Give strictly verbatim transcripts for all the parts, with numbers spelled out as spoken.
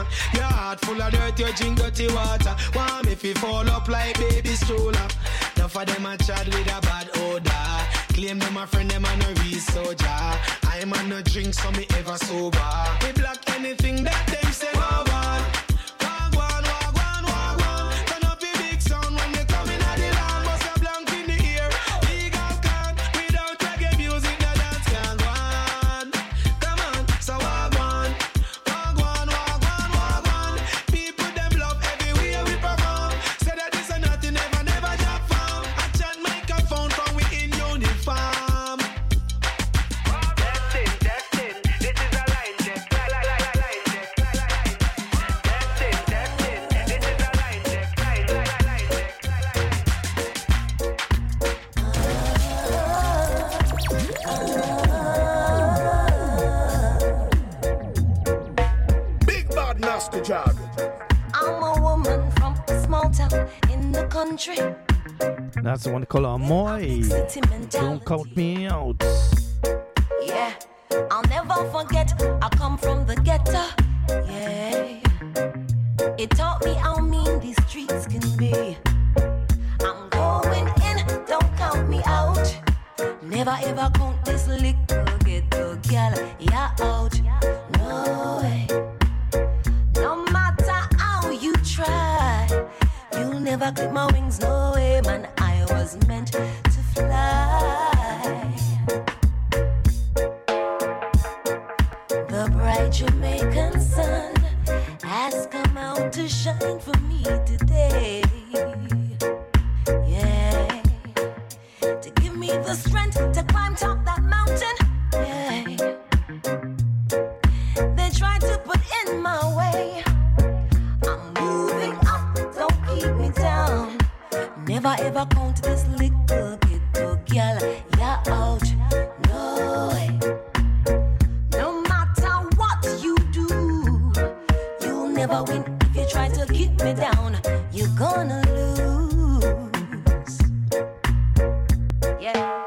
man. Your heart full of dirt, you drink dirty water. Want me fi fall up like baby stroller. Now for them a chat with a bad odor. Claim them a friend, them a no real soldier. I'm a no drink, so me ever sober. We block anything that them say no one. I'm a woman from a small town in the country. That's the one they call Amoy. Don't count me out. Yeah, I'll never forget. I come from the ghetto. Yeah, it taught me how mean these streets can be. I'm going in, don't count me out. Never ever count this little ghetto girl. Yeah, out. No way. No matter how you try, you'll never clip my wings. No way, man. I was meant to fly. The bright Jamaican sun has come out to shine for me today. Yeah, to give me the strength to climb top that mountain. Yeah, they tried to put in my way. I'm moving up, don't keep me down. Never ever count this little ghetto girl. Yeah, out, no way. No matter what you do, you'll never win. If you try to keep me down, you're gonna lose. Yeah.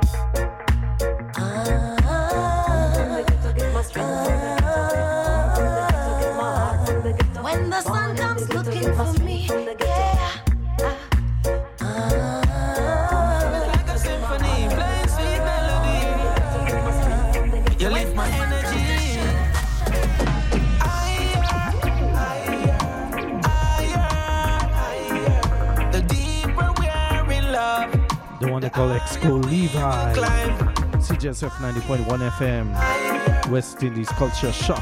When the sun comes looking for me, yeah. Uh, like a symphony, playing sweet melody. You lift my energy. The deeper we're in love. The one they call Exco Levi. C J S F ninety point one F M. West Indies Culture Shock.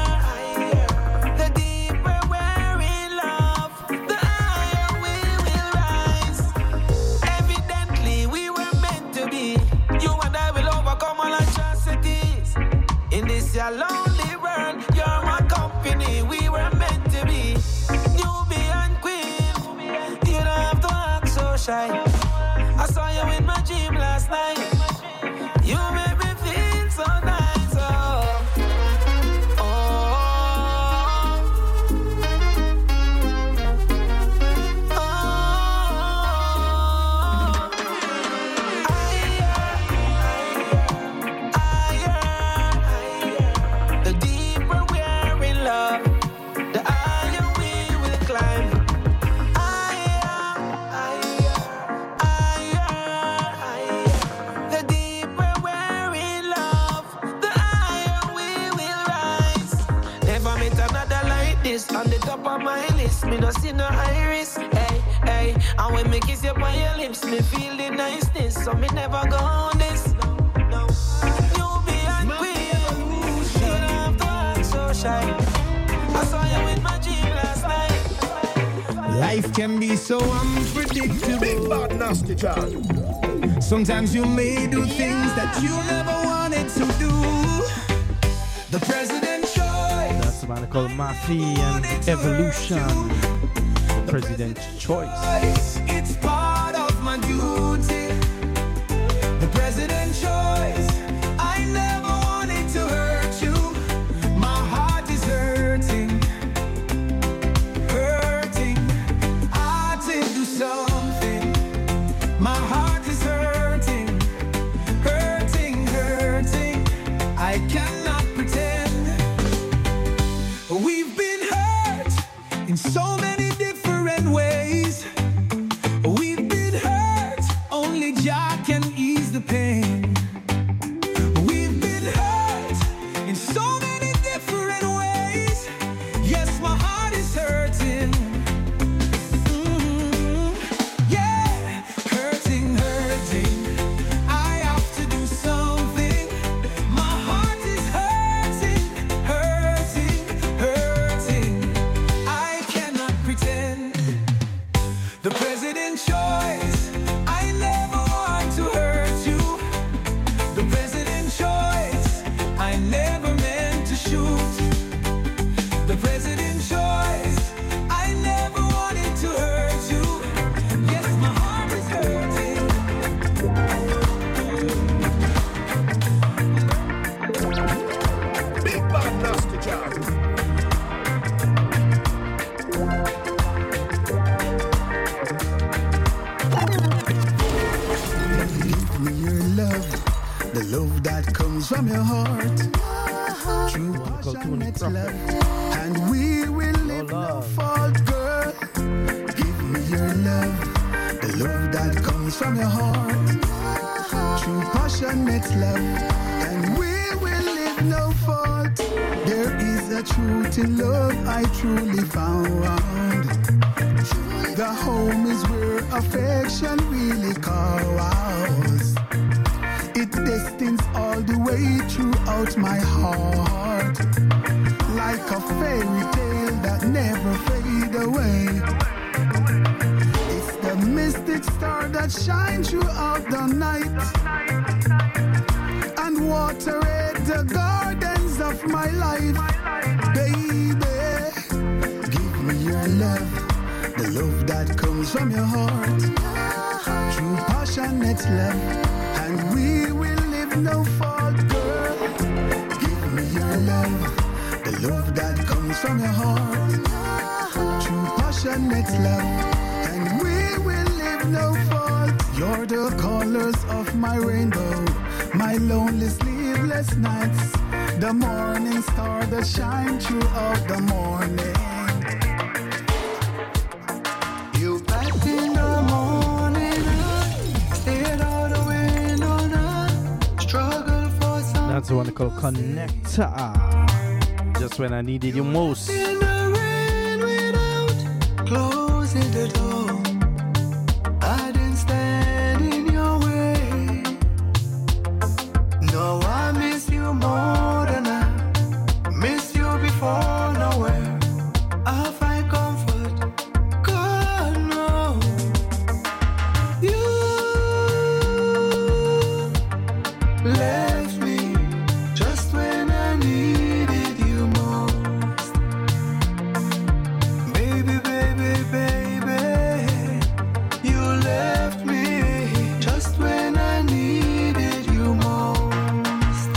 A lonely world, you're my company. We were meant to be newbie and queen. You don't have to act so shy. I saw you in my dream last night. You made me feel so nice. Oh, oh, oh. On the top of my list, me no see no iris. Hey, hey, and when me kiss you on your lips, me feel the niceness. So me never go on this. No, no. You be a queen. You don't have to act so shy. I saw you in my dream last night. Life can be so unpredictable. Big bad nasty child. Sometimes you may do things that you never wanted to do. The president choice. That's the man called Mafi and Evolution. President choice. It's part of my duty. The president choice. I never wanted to hurt you. My heart is hurting. Hurting. I did do something. My heart is hurting. Hurting, hurting. I cannot pretend. We've been hurt. in so many different ways. We've been hurt, only Jah can ease the pain. We've been hurt in so many different ways. Yes, my heart is hurting. Mm-hmm. Yeah, hurting, hurting. I have to do something. My heart is hurting, hurting, hurting. I cannot pretend. The president's choice. I never want to hurt you. The president's choice. I never meant to shoot. The president's choice. I never wanted to hurt you. Yes, my heart is hurting. Big bad nasty job. Give me your love, the love that comes from your heart. True passionate love, and we will live no fault, girl. Give me your love, the love that comes from your heart. True passionate love, and we will live no fault. There is a truth in love I truly found. The home is where affection really calls. It destines all the way throughout my heart, like a fairy tale that never fades away. It's the mystic star that shines throughout the night and watereth the gardens of my life. Baby, give me your love, the love that comes from your heart. True passionate love, and we will live no fault, girl. Give me your love, the love that comes from your heart. True passionate love, and we will live no fault. You're the colors of my rainbow, my lonely sleepless nights, the morning star that shines throughout the morning. You back in the morning, stayed out the window, struggle for some. That's the one called Connector. Just when I needed you most. In the rain without closing the door, I didn't stand in your way. No, I miss you more than I miss you before. Nowhere I find comfort. God no, you left me just when I needed you most. Baby, baby, baby, you left me just when I needed you most.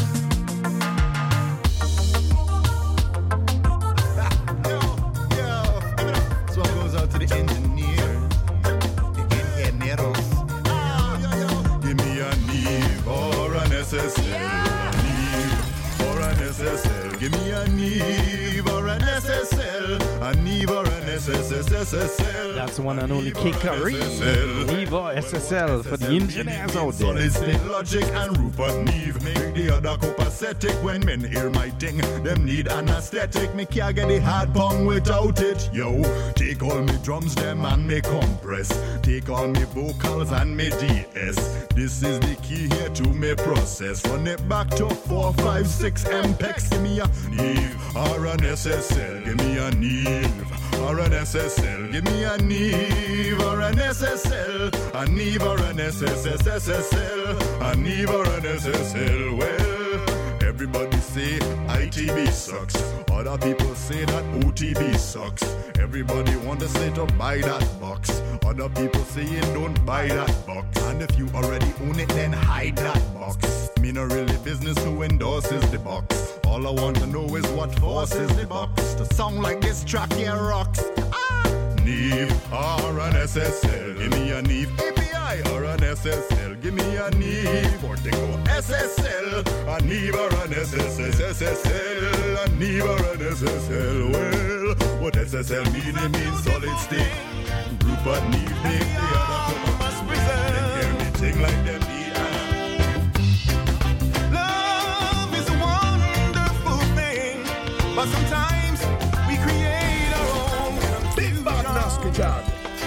Yo, yo. This one goes out to the engineer, the ingenieros. Ah, yo, yo. Give me a Neve or an S S L. Neve or an S S L. Give me a Neve or an S S L. A Neve or an S S L. That's the one and only Kikari. Neve S S L for the engineers out there. Solid State Logic and Rupert Neve. Make the other copacetic when men hear my thing. Them need anesthetic. Me can't get the hard pong without it. Yo, take all me drums them and me compress. Take all me vocals and me D S. This is the key here to me process. Run it back to four, five, six M P E X. Give me a Neve or an S S L. Give me a Neve or an S S L. Give me a Neve or an S S L. A Neve or an S S L. A Neve or an S S L. Well, everybody say I T B sucks. Other people say that O T B sucks. Everybody want to say to buy that box. Other people saying don't buy that box. And if you already own it, then hide that box. Me no really business who endorses the box. All I want to know is what force is the box. To sound like this track here rocks. Ah! Neve or an S S L. Give me a Neve A P I or an S S L. Give me a Neve or take go S S L. A Neve or an S S S S S L. A Neve or an S S L. Well, what S S S L meaning means solid stick. Rupert Neve make the other come up. Must preserve. They carry me ting like them D I. Love is a wonderful thing, but sometimes we create our own. Big bad nasty job.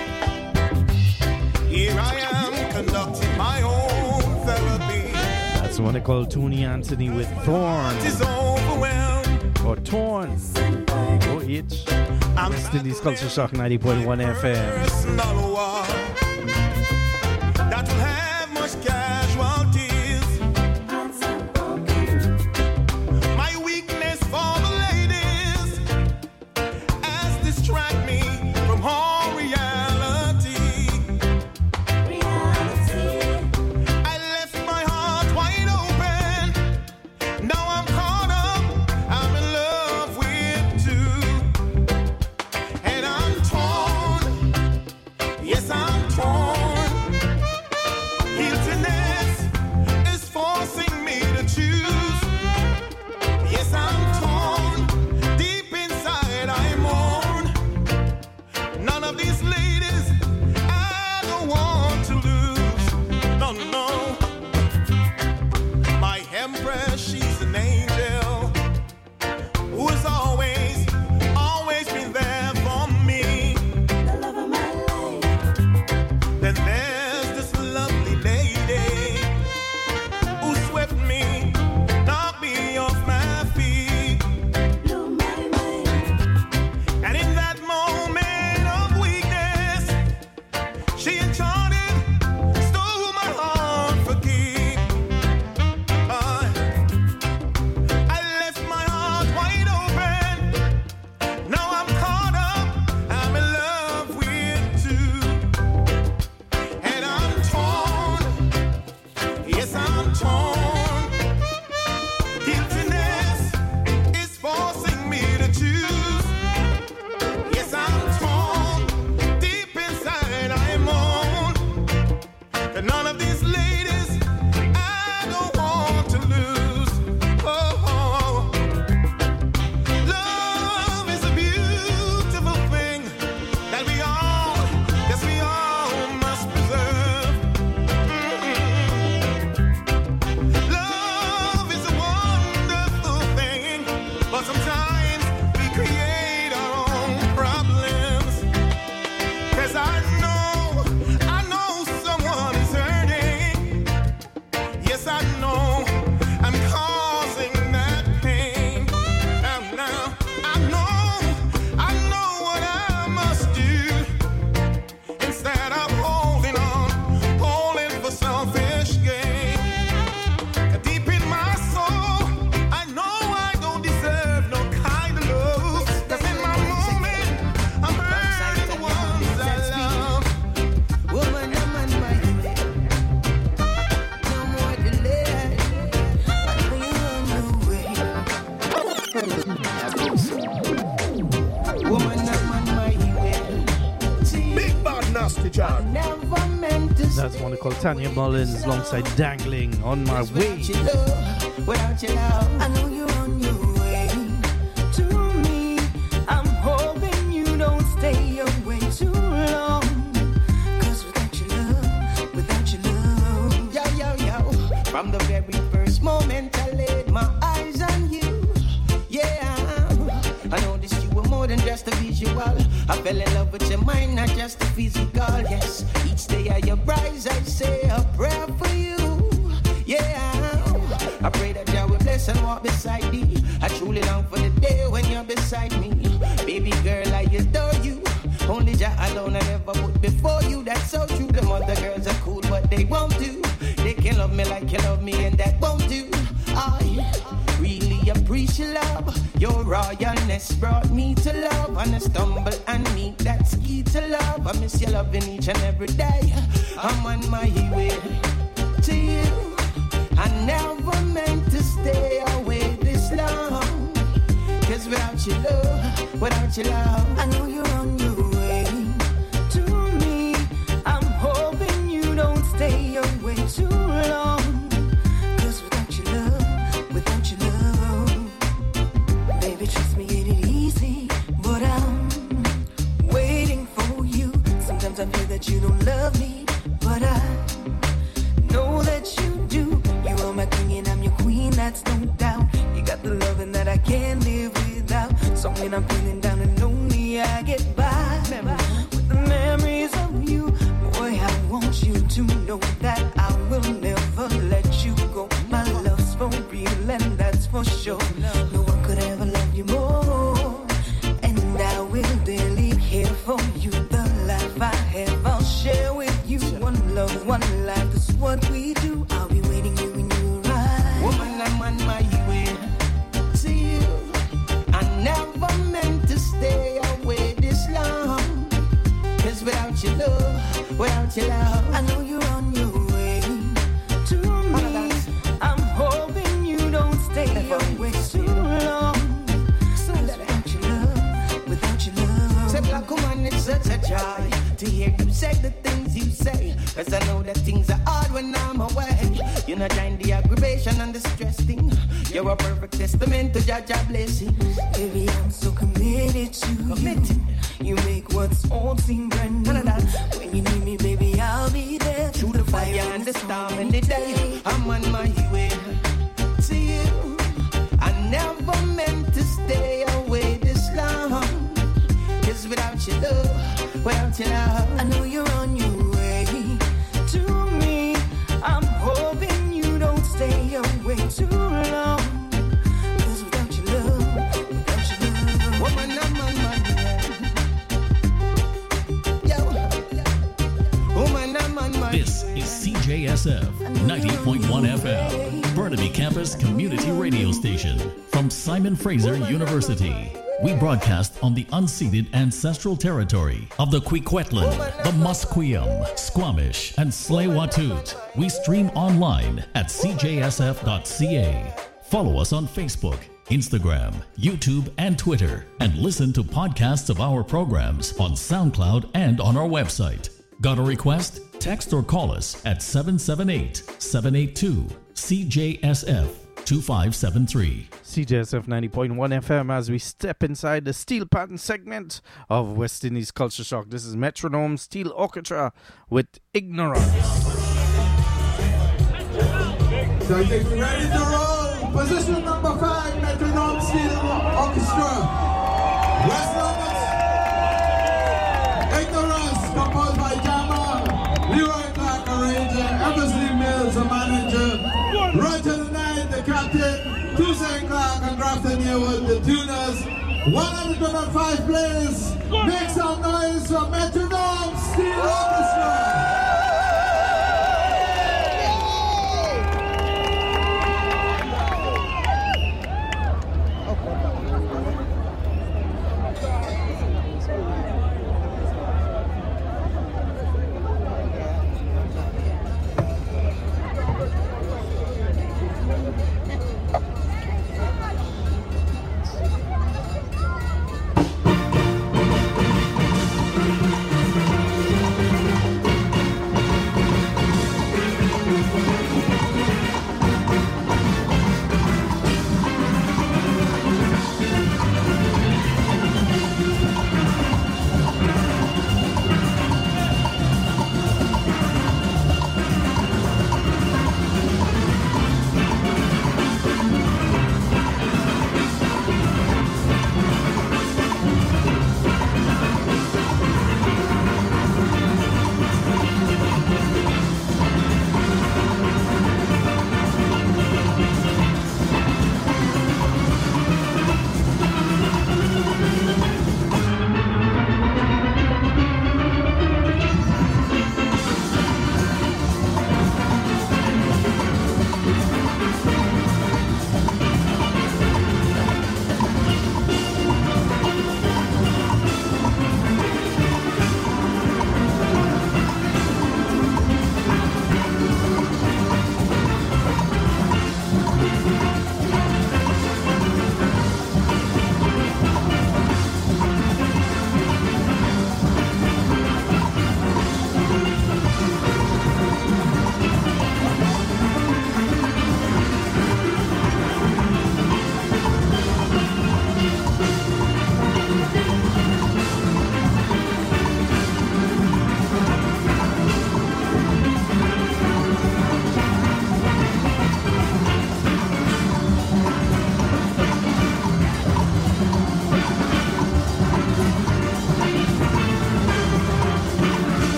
Here I am conducting my own therapy. That's the one they call Tony Anthony with Thorn. Is overwhelmed. Or Torn. O H. West Indies Culture Shock ninety point one F M. Personal war that will have much casualties. My weakness for the ladies has distract me from all reality. I left my heart wide open. Now I'm caught up. I'm in love with two. And I'm torn. Yes, I'm torn. Guiltiness is forcing me to choose. Yes, I'm torn. Deep inside I mourn. None of these ladies I don't want to lose. No, no. My empress, she's an angel who has always, always been there for me. The love of my life. Then there's this lovely lady who swept me, knocked me off my feet. Blew my mind. And in that moment of weakness, she enchanted, stole my heart for keep. Uh, I left my heart wide open. Now I'm caught up. I'm in love with two. And I'm torn. Yes, I'm torn. Guiltiness is forcing me to choose. Yes, I'm torn. Deep inside I mourn. That none of these ladies I don't want to lose. Oh, oh. Love is a beautiful thing that we all, yes, we all must preserve. Mm-mm. Love is a wonderful thing, but sometimes we create our own problems. 'Cause I know, I know someone is hurting. Yes, I know I'm causing that pain. And now I know, I know what I must do. Instead of holding on, holding for selfish gain. Deep in my soul, I know I don't deserve no kind of love. 'Cause in my moment, I'm hurting the ones I love. Woman, I'm on my way. No more delay. I know you're on your way. Woman, I'm on my way. Big bad nasty job. Never meant to That's one they call Tanya Mullins alongside Dangling on My Way. without your love, without your love. I know you're on your way to me. I'm hoping you don't stay away too long. 'Cause without your love, without your love. Yo, yo, yo. From the very first moment I laid my eyes on you. Yeah, I noticed you were more than just a visual. I fell in love with your mind, not just the physical. Yes, each day I rise, I say a prayer for you. Yeah, I pray that you will bless and walk beside thee. I truly long for the day when you're beside me. Baby girl, I adore you. Only Jah alone I never put before you. That's so true. The other girls are cool, but they won't do. They can love me like you love me, and that won't do. I really appreciate love. Your royalness brought me to love. And I stumble and meet that's key to love. I miss your loving each and every day. I'm on my way to you. I never meant to stay away this long. 'Cause without your love, without your love, I know you're on your way to me. I'm hoping you don't stay away too long. 'Cause without your love, without your love, baby, trust me, it ain't easy. But I'm that you don't love me, but I know that you do. You are my king and I'm your queen, that's no doubt. You got the loving that I can't live without. So when I'm feeling down and lonely, I get by with the memories of you. Boy, I want you to know that I will never let you go. My love's for real and that's for sure. No one could ever love you more, and I will daily care for you. The life I have, I'll share with you. One love, one life, that's what we do. I'll be waiting you when you arrive. Woman, I'm on my way to you. I never meant to stay away this long, 'cause without your love, without your love, I know you're on your way to me. I'm hoping you don't stay away too long. So without your love, without your love. Say, black woman, it's such a joy to hear you say the things you say, 'cause I know that things are hard when I'm away. You're not trying the aggravation and the stress thing. You're a perfect testament to Jah Jah blessing. Baby, I'm so committed to committed. You. You make what's old seem brand new. When you need me, baby, I'll be there. Through the fire and the storm and the day, I'm on my way to you. I never meant to stay away this long, 'cause without your love, without your love, I know you're on your way to me. I'm hoping you don't stay away too long, 'cause without your love, without your love, woman, I'm on my way. Yo, woman, I'm on my way. This is C J S F ninety point one F M, Burnaby Campus Community Radio Station from Simon Fraser University. We broadcast on the unceded ancestral territory of the Kwikwetlan, the Musqueam, Squamish, and Tsleil-Waututh. We stream online at c j s f dot c a. Follow us on Facebook, Instagram, YouTube, and Twitter, and listen to podcasts of our programs on SoundCloud and on our website. Got a request? Text or call us at seven seven eight, seven eight two, C J S F two five seven three. C J S F ninety point one F M as we step inside the steel pattern segment of West Indies Culture Shock. This is Metronome Steel Orchestra with Ignorance. So I think we're ready to roll. Position number five, Metronome Steel Orchestra. West London. Ignorance, composed by Jama, Leroy Clark, arranger, Eversley Mills, the manager, Roger the Knight, the captain, Toussaint Clark and Grafton Yearwood, the tuners, one hundred five players. Make some noise for Metronome Steel Orchestra. We'll be right back.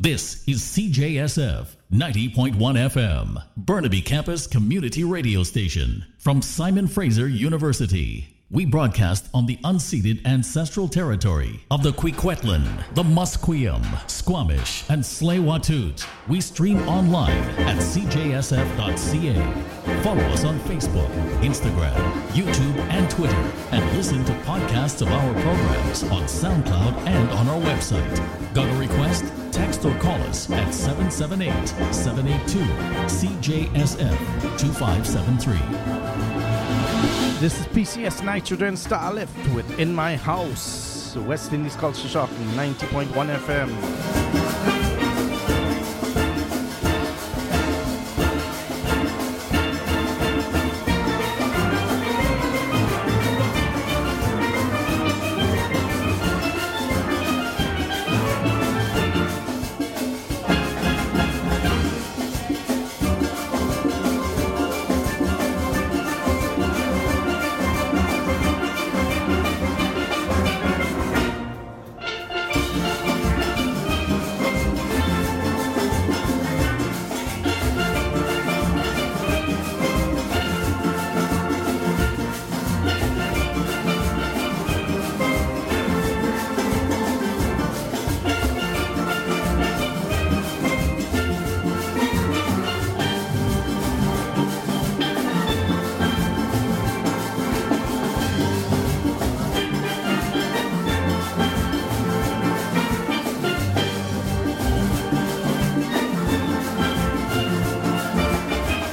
This is C J S F ninety point one F M, Burnaby Campus Community Radio Station from Simon Fraser University. We broadcast on the unceded ancestral territory of the Kwikwetlan, the Musqueam, Squamish, and Tsleil-Waututh. We stream online at c j s f dot c a. Follow us on Facebook, Instagram, YouTube, and Twitter, and listen to podcasts of our programs on SoundCloud and on our website. Got a request? Text or call us at seven seven eight, seven eight two, C J S F two five seven three. This is P C S Nitrogen Starlift with In My House, West Indies Culture Shock, ninety point one F M.